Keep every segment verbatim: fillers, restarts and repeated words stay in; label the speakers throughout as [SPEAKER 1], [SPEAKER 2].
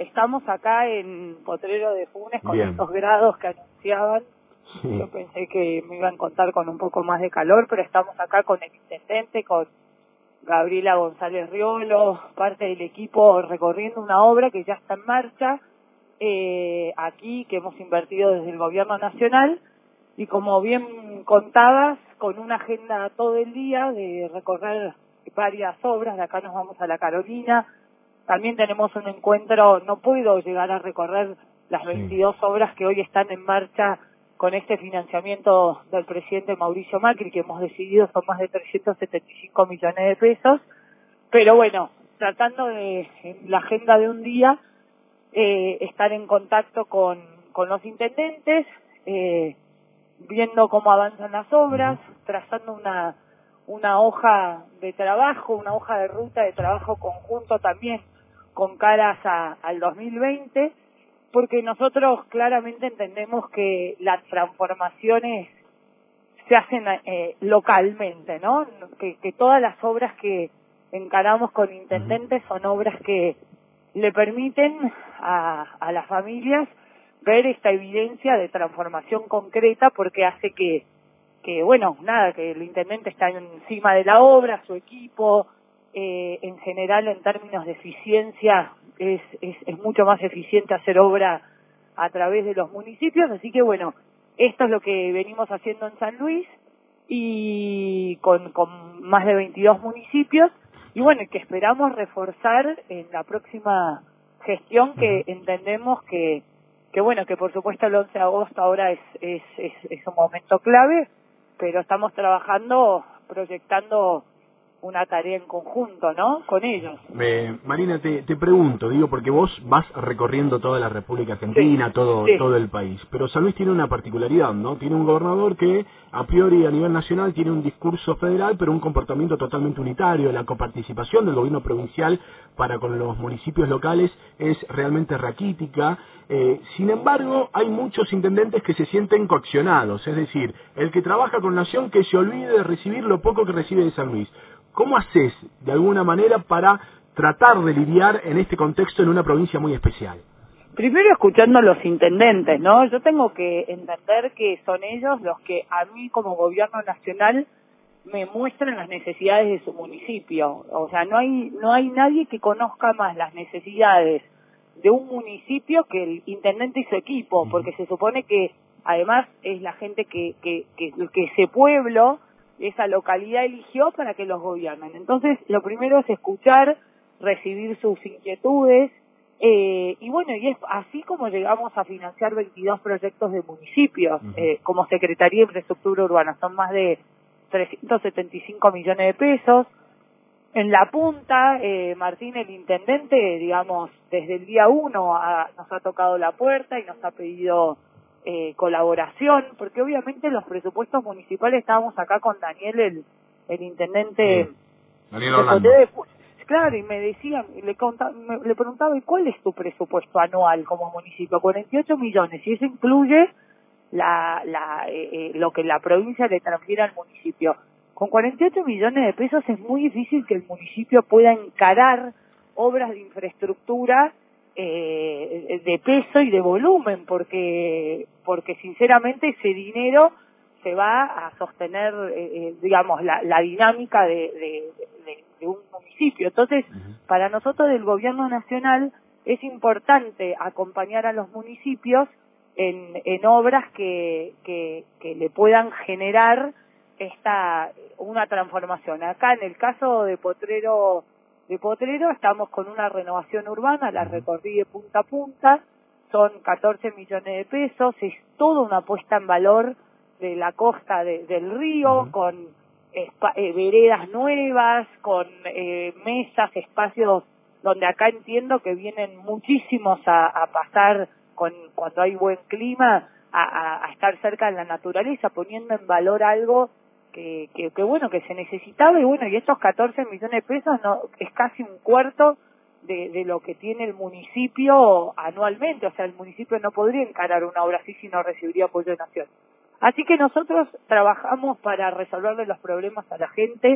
[SPEAKER 1] estamos acá en Potrero de Funes con
[SPEAKER 2] Bien.
[SPEAKER 1] estos grados que anunciaban.
[SPEAKER 2] Sí.
[SPEAKER 1] Yo pensé que me iban a contar con un poco más de calor, pero estamos acá con el intendente, con Gabriela González Riolo, parte del equipo recorriendo una obra que ya está en marcha, eh, aquí que hemos invertido desde el gobierno nacional, y como bien contabas, con una agenda todo el día de recorrer varias obras. De acá nos vamos a La Carolina, también tenemos un encuentro, no puedo llegar a recorrer las veintidós sí. obras que hoy están en marcha con este financiamiento del presidente Mauricio Macri, que hemos decidido son más de trescientos setenta y cinco millones de pesos, pero bueno, tratando de, en la agenda de un día, eh, estar en contacto con, con los intendentes, eh, viendo cómo avanzan las obras, trazando una, una hoja de trabajo, una hoja de ruta de trabajo conjunto también con caras a, al dos mil veinte, porque nosotros claramente entendemos que las transformaciones se hacen eh, localmente, ¿no? Que, que todas las obras que encaramos con intendentes son obras que le permiten a, a las familias ver esta evidencia de transformación concreta, porque hace que, que bueno, nada, que el intendente está encima de la obra, su equipo, eh, en general en términos de eficiencia es, es, es mucho más eficiente hacer obra a través de los municipios, así que bueno, esto es lo que venimos haciendo en San Luis y con, con más de veintidós municipios, y bueno, que esperamos reforzar en la próxima gestión, que entendemos que que bueno, que por supuesto el once de agosto ahora es, es, es, es un momento clave, pero estamos trabajando, proyectando una tarea en conjunto, ¿no?, con ellos.
[SPEAKER 2] Eh, Marina, te, te pregunto, digo, porque vos vas recorriendo toda la República Argentina,
[SPEAKER 1] Sí,
[SPEAKER 2] todo
[SPEAKER 1] sí.
[SPEAKER 2] todo el país, pero San Luis tiene una particularidad, ¿no? Tiene un gobernador que a priori a nivel nacional tiene un discurso federal, pero un comportamiento totalmente unitario. La coparticipación del gobierno provincial para con los municipios locales es realmente raquítica. Eh, sin embargo, hay muchos intendentes que se sienten coaccionados, es decir, el que trabaja con Nación que se olvide de recibir lo poco que recibe de San Luis. ¿Cómo haces, de alguna manera, para tratar de lidiar en este contexto en una provincia muy especial?
[SPEAKER 1] Primero escuchando a los intendentes, ¿no? Yo tengo que entender que son ellos los que a mí como gobierno nacional me muestran las necesidades de su municipio. O sea, no hay no hay nadie que conozca más las necesidades de un municipio que el intendente y su equipo, porque se supone que además es la gente que que que, que ese pueblo, esa localidad eligió para que los gobiernen. Entonces, lo primero es escuchar, recibir sus inquietudes, eh, y bueno, y es así como llegamos a financiar veintidós proyectos de municipios, eh, como Secretaría de Infraestructura Urbana, son más de trescientos setenta y cinco millones de pesos. En la punta, eh, Martín, el intendente, digamos, desde el día uno ha, nos ha tocado la puerta y nos ha pedido eh, colaboración, porque obviamente los presupuestos municipales, estábamos acá con Daniel, el, el intendente
[SPEAKER 2] Sí. Daniel
[SPEAKER 1] de
[SPEAKER 2] Orlando.
[SPEAKER 1] Potrero de Funes. Claro, y me decía, le, conta, me, le preguntaba, ¿y cuál es tu presupuesto anual como municipio? cuarenta y ocho millones, y eso incluye la, la, eh, eh, lo que la provincia le transfiere al municipio. Con cuarenta y ocho millones de pesos es muy difícil que el municipio pueda encarar obras de infraestructura eh, de peso y de volumen, porque porque sinceramente ese dinero se va a sostener, eh, digamos, la, la dinámica de, de, de, de un municipio. Entonces, para nosotros del gobierno nacional es importante acompañar a los municipios en, en obras que, que, que le puedan generar esta una transformación. Acá en el caso de Potrero de Potrero estamos con una renovación urbana, la recorrí de punta a punta, son catorce millones de pesos, es toda una puesta en valor de la costa de, del río, con espa, eh, veredas nuevas, con eh, mesas, espacios donde acá entiendo que vienen muchísimos a, a pasar con cuando hay buen clima, a, a, a estar cerca de la naturaleza, poniendo en valor algo que, que, que bueno, que se necesitaba. Y bueno, y estos catorce millones de pesos no es casi un cuarto de, de lo que tiene el municipio anualmente. O sea, el municipio no podría encarar una obra así si no recibiría apoyo de Nación. Así que nosotros trabajamos para resolverle los problemas a la gente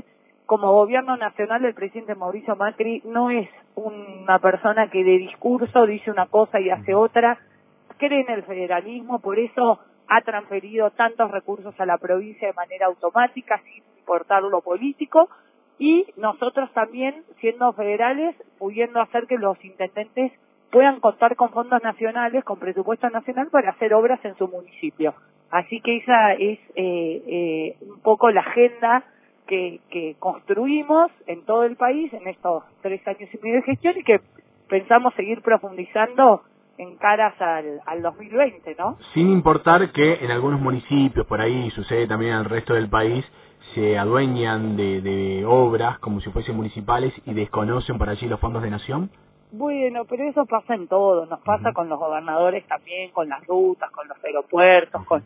[SPEAKER 1] como gobierno nacional el presidente Mauricio Macri no es una persona que de discurso dice una cosa y hace otra, cree en el federalismo, por eso ha transferido tantos recursos a la provincia de manera automática, sin importar lo político, y nosotros también, siendo federales, pudiendo hacer que los intendentes puedan contar con fondos nacionales, con presupuesto nacional para hacer obras en su municipio. Así que esa es eh, eh, un poco la agenda que, que construimos en todo el país en estos tres años y medio de gestión y que pensamos seguir profundizando en caras al, al dos mil veinte, ¿no?
[SPEAKER 2] Sin importar que en algunos municipios, por ahí sucede también en el resto del país, se adueñan de, de obras como si fuesen municipales y desconocen por allí los fondos de nación.
[SPEAKER 1] Bueno, pero eso pasa en todo, nos pasa uh-huh. con los gobernadores también, con las rutas, con los aeropuertos, uh-huh. con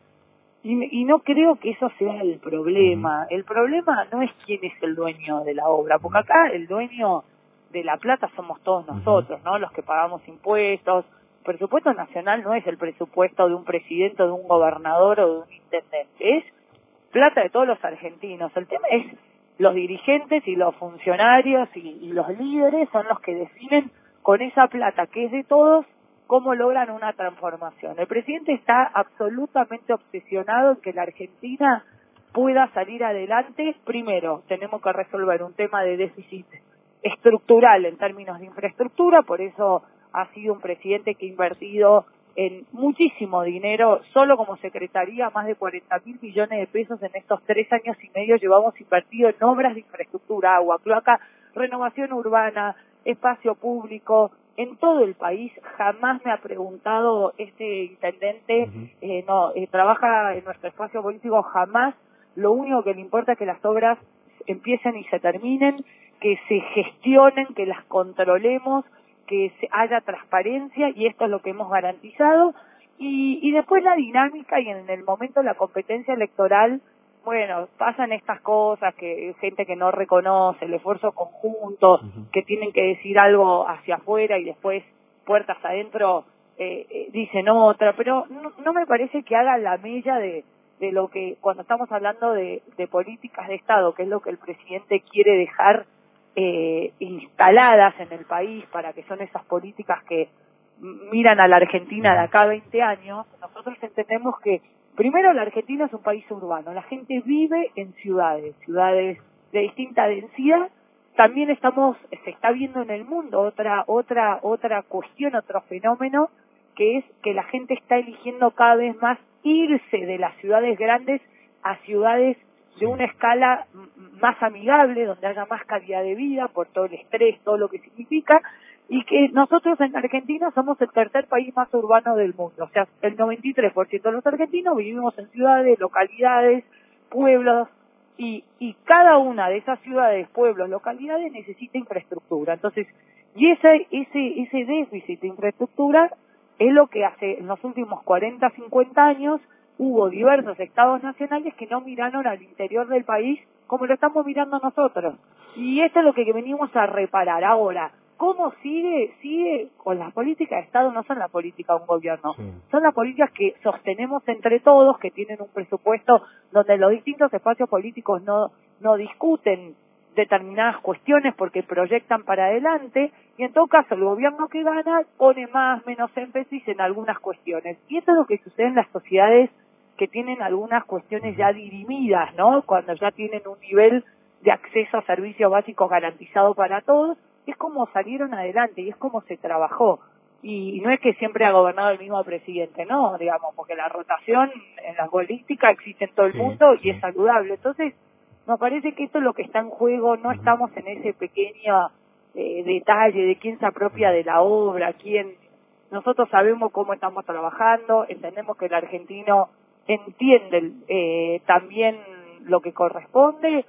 [SPEAKER 1] y, y no creo que eso sea el problema. Uh-huh. El problema no es quién es el dueño de la obra, porque acá el dueño de la plata somos todos nosotros, uh-huh. ¿no? Los que pagamos impuestos. El presupuesto nacional no es el presupuesto de un presidente, o de un gobernador o de un intendente, es plata de todos los argentinos. El tema es los dirigentes y los funcionarios y, y los líderes son los que definen con esa plata que es de todos cómo logran una transformación. El presidente está absolutamente obsesionado en que la Argentina pueda salir adelante. Primero, tenemos que resolver un tema de déficit estructural en términos de infraestructura, por eso ha sido un presidente que ha invertido en muchísimo dinero, solo como secretaría, más de cuarenta mil millones de pesos en estos tres años y medio llevamos invertido en obras de infraestructura, agua, cloaca, renovación urbana, espacio público, en todo el país. Jamás me ha preguntado este intendente, uh-huh. eh, no, eh, trabaja en nuestro espacio político, jamás, lo único que le importa es que las obras empiecen y se terminen, que se gestionen, que las controlemos, que se haya transparencia, y esto es lo que hemos garantizado. Y, y después la dinámica y en el momento de la competencia electoral, bueno, pasan estas cosas, que gente que no reconoce el esfuerzo conjunto, uh-huh. que tienen que decir algo hacia afuera y después puertas adentro eh, eh, dicen otra, pero no, no me parece que haga la mella de, de lo que, cuando estamos hablando de, de políticas de Estado, que es lo que el presidente quiere dejar Eh, instaladas en el país, para que son esas políticas que miran a la Argentina de acá a veinte años, nosotros entendemos que primero la Argentina es un país urbano, la gente vive en ciudades, ciudades de distinta densidad. También estamos, se está viendo en el mundo otra, otra, otra cuestión, otro fenómeno, que es que la gente está eligiendo cada vez más irse de las ciudades grandes a ciudades de una escala más amigable, donde haya más calidad de vida por todo el estrés, todo lo que significa, y que nosotros en Argentina somos el tercer país más urbano del mundo. O sea, el noventa y tres por ciento de los argentinos vivimos en ciudades, localidades, pueblos, y, y cada una de esas ciudades, pueblos, localidades necesita infraestructura. Entonces, y ese, ese, ese déficit de infraestructura es lo que hace en los últimos cuarenta, cincuenta años hubo diversos estados nacionales que no miraron al interior del país como lo estamos mirando nosotros. Y esto es lo que venimos a reparar. Ahora, ¿cómo sigue? Sigue con las políticas de Estado, no son la política de un gobierno, sí. son las políticas que sostenemos entre todos, que tienen un presupuesto donde los distintos espacios políticos no, no discuten determinadas cuestiones porque proyectan para adelante, y en todo caso el gobierno que gana pone más, menos énfasis en algunas cuestiones. Y esto es lo que sucede en las sociedades que tienen algunas cuestiones ya dirimidas, ¿no? Cuando ya tienen un nivel de acceso a servicios básicos garantizado para todos, es como salieron adelante y es como se trabajó. Y no es que siempre ha gobernado el mismo presidente, no, digamos, porque la rotación en la política existe en todo el sí, mundo y sí. es saludable. Entonces, nos parece que esto es lo que está en juego, no estamos en ese pequeño eh, detalle de quién se apropia de la obra, quién. Nosotros sabemos cómo estamos trabajando, entendemos que el argentino entiende eh, también lo que corresponde,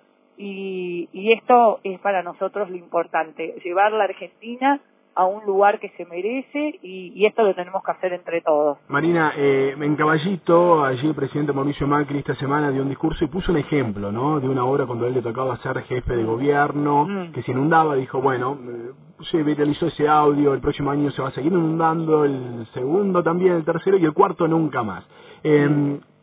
[SPEAKER 1] y, y esto es para nosotros lo importante, llevar la Argentina a un lugar que se merece, y, y esto lo tenemos que hacer entre todos.
[SPEAKER 2] Marina, eh, en Caballito, allí el presidente Mauricio Macri esta semana dio un discurso y puso un ejemplo, ¿no? De una obra cuando él le tocaba ser jefe de gobierno, mm. que se inundaba, dijo, bueno, eh, se viralizó ese audio, el próximo año se va a seguir inundando, el segundo también, el tercero y el cuarto nunca más. Eh,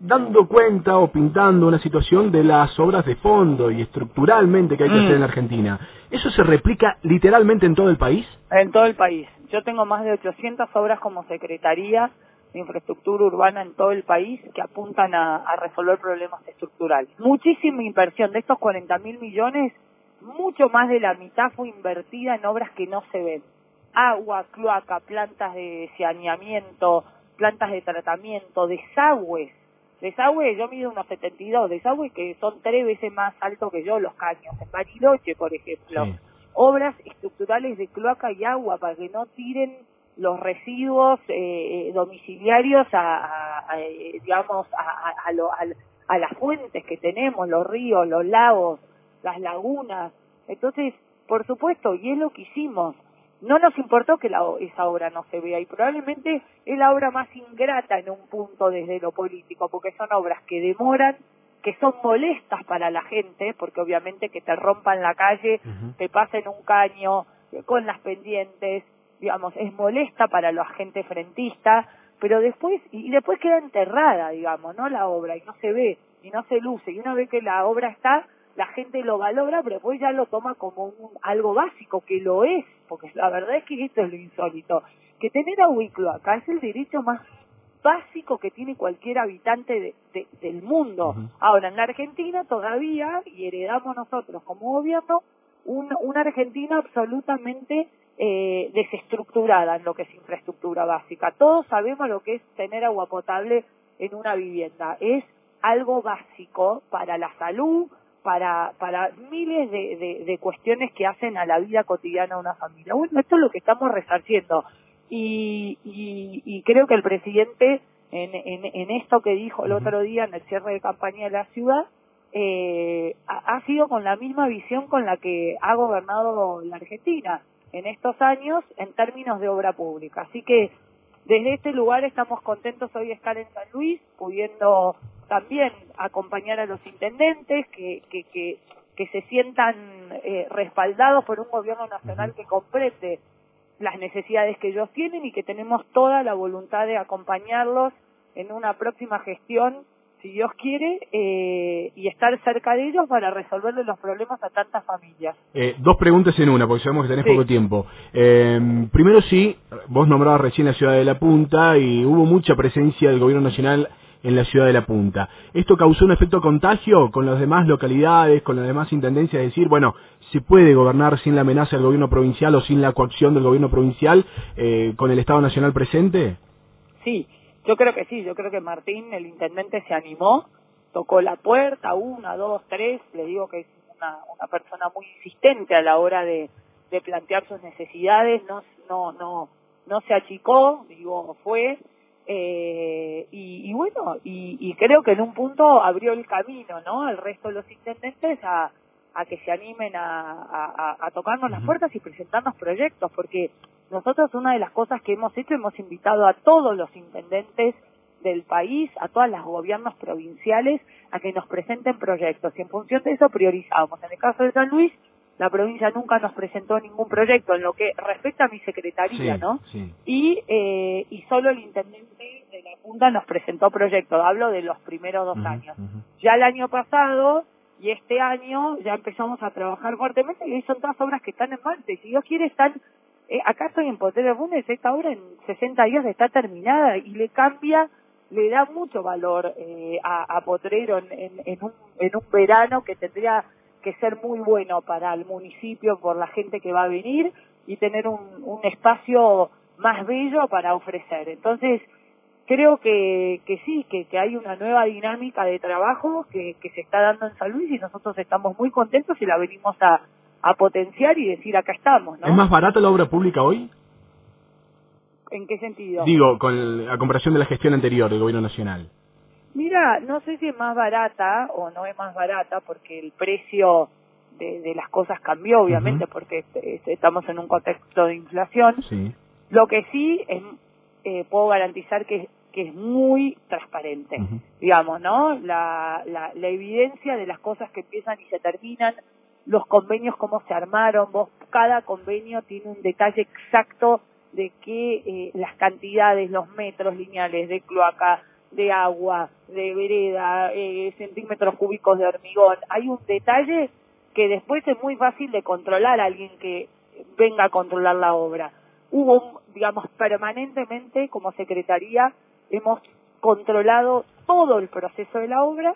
[SPEAKER 2] dando cuenta o pintando una situación de las obras de fondo y estructuralmente que hay que
[SPEAKER 1] Mm.
[SPEAKER 2] hacer en la Argentina. ¿Eso se replica literalmente en todo el país?
[SPEAKER 1] En todo el país. Yo tengo más de ochocientas obras como secretaría de infraestructura urbana en todo el país que apuntan a, a resolver problemas estructurales. Muchísima inversión. De estos cuarenta mil millones, mucho más de la mitad fue invertida en obras que no se ven. Agua, cloaca, plantas de saneamiento, plantas de tratamiento, desagües. Desagüe, yo mido unos setenta y dos, desagües que son tres veces más altos que yo, los caños. En Bariloche, por ejemplo.
[SPEAKER 2] Sí.
[SPEAKER 1] Obras estructurales de cloaca y agua para que no tiren los residuos eh, domiciliarios a, a, a eh, digamos a, a, a, lo, a, a las fuentes que tenemos, los ríos, los lagos, las lagunas. Entonces, por supuesto, y es lo que hicimos. No nos importó que la, esa obra no se vea, y probablemente es la obra más ingrata en un punto desde lo político, porque son obras que demoran, que son molestas para la gente, porque obviamente que te rompan la calle,
[SPEAKER 2] Uh-huh.
[SPEAKER 1] te pasen un caño con las pendientes, digamos, es molesta para la gente frentista, pero después, y después queda enterrada, digamos, ¿no? La obra, y no se ve, y no se luce, y una vez que la obra está, la gente lo valora, pero después ya lo toma como un, algo básico, que lo es, porque la verdad es que esto es lo insólito, que tener agua y cloaca es el derecho más básico que tiene cualquier habitante de, de, del mundo.
[SPEAKER 2] Uh-huh.
[SPEAKER 1] Ahora, en la Argentina todavía, y heredamos nosotros como gobierno, un, una Argentina absolutamente eh, desestructurada en lo que es infraestructura básica. Todos sabemos lo que es tener agua potable en una vivienda. Es algo básico para la salud, para para miles de, de, de cuestiones que hacen a la vida cotidiana de una familia. Bueno, esto es lo que estamos resarciendo. Y, y, y creo que el presidente, en, en, en esto que dijo el otro día en el cierre de campaña de la ciudad, eh, ha, ha sido con la misma visión con la que ha gobernado la Argentina en estos años en términos de obra pública. Así que desde este lugar estamos contentos hoy de estar en San Luis, pudiendo también acompañar a los intendentes que, que, que, que se sientan eh, respaldados por un gobierno nacional que comprende las necesidades que ellos tienen y que tenemos toda la voluntad de acompañarlos en una próxima gestión, si Dios quiere, eh, y estar cerca de ellos para resolverle los problemas a tantas familias.
[SPEAKER 2] Eh, dos preguntas en una, porque sabemos que tenés
[SPEAKER 1] Sí.
[SPEAKER 2] poco tiempo. Eh, primero sí, vos nombrabas recién la ciudad de La Punta y hubo mucha presencia del gobierno nacional en la ciudad de La Punta. ¿Esto causó un efecto contagio con las demás localidades, con las demás intendencias? Es decir, bueno, ¿se puede gobernar sin la amenaza del gobierno provincial o sin la coacción del gobierno provincial eh, con el Estado Nacional presente?
[SPEAKER 1] Sí, yo creo que sí, yo creo que Martín, el intendente, se animó, tocó la puerta, una, dos, tres, le digo que es una, una persona muy insistente a la hora de, de plantear sus necesidades, no, no, no, no se achicó, digo, fue, eh, y, y bueno, y, y creo que en un punto abrió el camino, ¿no?, al resto de los intendentes a, a que se animen a, a, a tocarnos las puertas y presentarnos proyectos, porque nosotros una de las cosas que hemos hecho, hemos invitado a todos los intendentes del país, a todos los gobiernos provinciales, a que nos presenten proyectos, y en función de eso priorizamos. En el caso de San Luis, la provincia nunca nos presentó ningún proyecto en lo que respecta a mi secretaría,
[SPEAKER 2] Sí,
[SPEAKER 1] ¿no?
[SPEAKER 2] sí.
[SPEAKER 1] Y, eh, y solo el intendente de la Punta nos presentó proyectos, hablo de los primeros dos
[SPEAKER 2] Uh-huh,
[SPEAKER 1] años.
[SPEAKER 2] uh-huh.
[SPEAKER 1] Ya el año pasado y este año ya empezamos a trabajar fuertemente, y hoy son todas obras que están en marcha, y si Dios quiere están, eh, acá estoy en Potrero Funes, esta obra en sesenta días está terminada, y le cambia, le da mucho valor eh, a, a Potrero en, en, en, un, en un verano que tendría que ser muy bueno para el municipio por la gente que va a venir, y tener un, un espacio más bello para ofrecer. Entonces, creo que, que sí, que, que hay una nueva dinámica de trabajo que, que se está dando en San Luis, y nosotros estamos muy contentos y la venimos a, a potenciar y decir acá estamos, ¿no?
[SPEAKER 2] ¿Es más barata la obra pública hoy?
[SPEAKER 1] ¿En qué sentido?
[SPEAKER 2] Digo, con a comparación de la gestión anterior del gobierno nacional.
[SPEAKER 1] Mira, no sé si es más barata o no es más barata, porque el precio de, de las cosas cambió, obviamente,
[SPEAKER 2] Uh-huh.
[SPEAKER 1] porque este, estamos en un contexto de inflación.
[SPEAKER 2] Sí.
[SPEAKER 1] Lo que sí es, eh, puedo garantizar que, que es muy transparente,
[SPEAKER 2] Uh-huh.
[SPEAKER 1] digamos, ¿no? La, la, la evidencia de las cosas que empiezan y se terminan, los convenios cómo se armaron, vos, cada convenio tiene un detalle exacto de que eh, las cantidades, los metros lineales de cloaca, de agua, de vereda, eh, centímetros cúbicos de hormigón. Hay un detalle que después es muy fácil de controlar a alguien que venga a controlar la obra. Hubo, digamos, permanentemente como Secretaría hemos controlado todo el proceso de la obra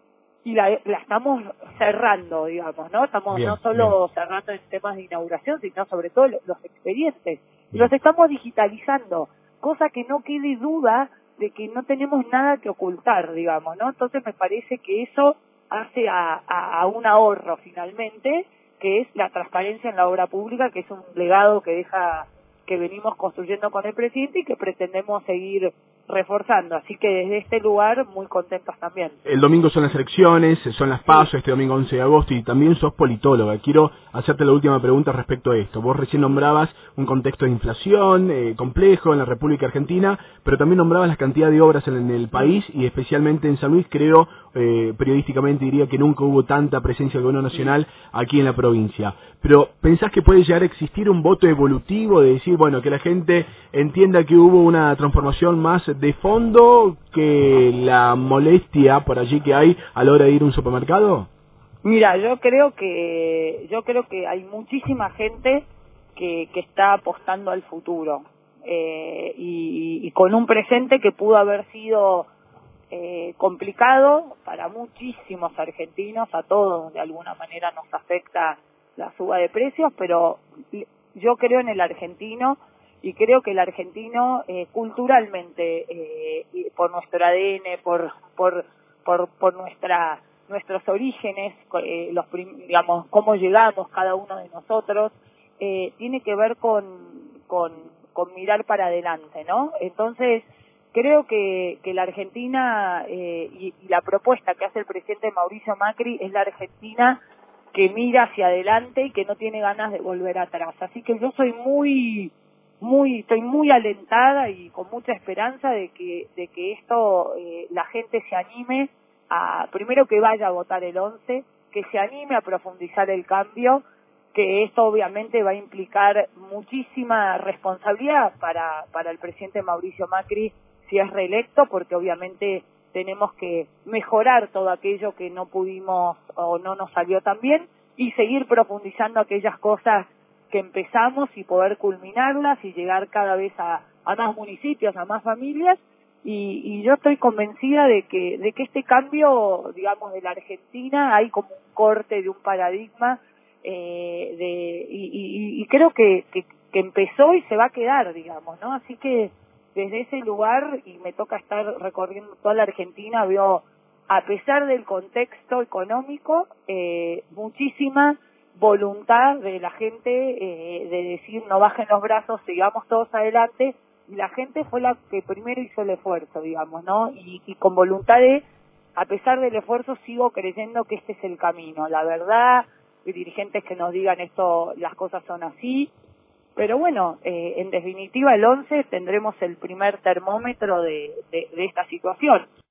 [SPEAKER 1] y la, la estamos cerrando, digamos, ¿no? Estamos
[SPEAKER 2] Bien,
[SPEAKER 1] no solo
[SPEAKER 2] bien.
[SPEAKER 1] cerrando en temas de inauguración, sino sobre todo los expedientes. Los estamos digitalizando, cosa que no quede duda de que no tenemos nada que ocultar, digamos, ¿no? Entonces me parece que eso hace a, a, a un ahorro finalmente, que es la transparencia en la obra pública, que es un legado que deja, que venimos construyendo con el presidente y que pretendemos seguir reforzando. Así que desde este lugar muy contentos también.
[SPEAKER 2] El domingo son las elecciones, son las
[SPEAKER 1] Sí,
[SPEAKER 2] PASO, este domingo once de agosto, y también sos politóloga. Quiero hacerte la última pregunta respecto a esto. Vos recién nombrabas un contexto de inflación eh, complejo en la República Argentina, pero también nombrabas la cantidad de obras en, en el país, y especialmente en San Luis, creo, eh, periodísticamente diría que nunca hubo tanta presencia del gobierno nacional aquí en la provincia. Pero, ¿pensás que puede llegar a existir un voto evolutivo de decir, bueno, que la gente entienda que hubo una transformación más de fondo que la molestia por allí que hay a la hora de ir a un supermercado?
[SPEAKER 1] Mira, yo creo que yo creo que hay muchísima gente que, que está apostando al futuro eh, y, y con un presente que pudo haber sido eh, complicado para muchísimos argentinos, a todos de alguna manera nos afecta la suba de precios, pero yo creo en el argentino y creo que el argentino eh, culturalmente, eh, por nuestro A D N, por por por, por nuestra nuestros orígenes, eh, los digamos cómo llegamos cada uno de nosotros, eh, tiene que ver con, con con mirar para adelante, ¿no? Entonces creo que, que la Argentina eh, y, y la propuesta que hace el presidente Mauricio Macri es la Argentina que mira hacia adelante y que no tiene ganas de volver atrás. Así que yo soy muy muy estoy muy alentada y con mucha esperanza de que de que esto eh, la gente se anime a, primero que vaya a votar el once, que se anime a profundizar el cambio, que esto obviamente va a implicar muchísima responsabilidad para para el presidente Mauricio Macri si es reelecto, porque obviamente tenemos que mejorar todo aquello que no pudimos o no nos salió tan bien y seguir profundizando aquellas cosas que empezamos y poder culminarlas y llegar cada vez a, a más municipios, a más familias. Y, y yo estoy convencida de que de que este cambio, digamos, de la Argentina, hay como un corte de un paradigma eh, de y, y, y creo que, que que empezó y se va a quedar, digamos, ¿no? Así que desde ese lugar, y me toca estar recorriendo toda la Argentina, veo, a pesar del contexto económico, eh, muchísima voluntad de la gente eh, de decir no bajen los brazos, sigamos todos adelante. Y la gente fue la que primero hizo el esfuerzo, digamos, ¿no? Y, y con voluntad de, a pesar del esfuerzo, sigo creyendo que este es el camino. La verdad, hay dirigentes que nos digan esto, las cosas son así. Pero bueno, eh, en definitiva el once tendremos el primer termómetro de, de, de esta situación.